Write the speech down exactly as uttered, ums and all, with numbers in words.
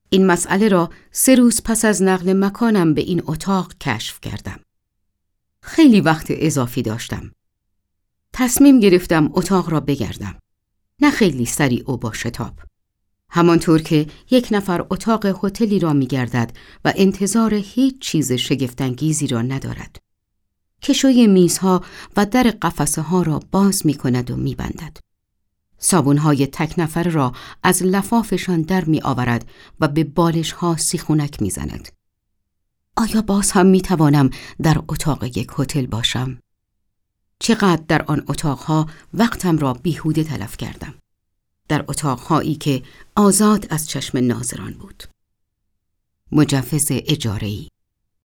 این مسئله را سه روز پس از نقل مکانم به این اتاق کشف کردم. خیلی وقت اضافی داشتم. تصمیم گرفتم اتاق را بگردم. نه خیلی سریع و با شتاب. همانطور که یک نفر اتاق هتلی را می‌گردد و انتظار هیچ چیز شگفت‌انگیزی را ندارد. کشوی میزها و در قفسه ها را باز می‌کند و می‌بندد. صابون‌های تک نفر را از لفافشان در می‌آورد و به بالش‌ها سیخونک می‌زند. آیا باز هم می‌توانم در اتاق یک هتل باشم؟ چقدر در آن اتاقها وقتم را بیهوده تلف کردم. در اتاقهایی که آزاد از چشم ناظران بود. مجوز اجاره‌ای